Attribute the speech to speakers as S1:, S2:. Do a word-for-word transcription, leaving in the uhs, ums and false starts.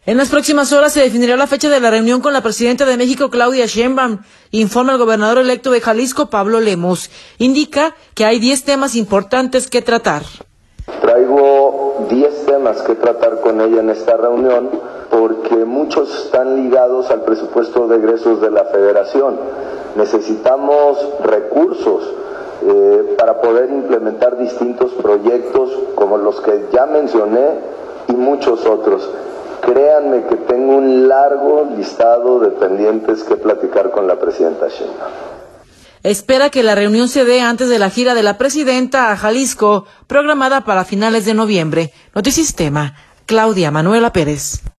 S1: En las próximas horas se definirá la fecha de la reunión con la presidenta de México, Claudia Sheinbaum, informa el gobernador electo de Jalisco, Pablo Lemos. Indica que hay diez temas importantes que tratar.
S2: Traigo diez temas que tratar con ella en esta reunión porque muchos están ligados al presupuesto de egresos de la Federación. Necesitamos recursos eh, para poder implementar distintos proyectos como los que ya mencioné y muchos otros. Créanme que tengo un largo listado de pendientes que platicar con la presidenta Sheinbaum.
S1: Espera que la reunión se dé antes de la gira de la presidenta a Jalisco, programada para finales de noviembre. Notisistema, Claudia Manuela Pérez.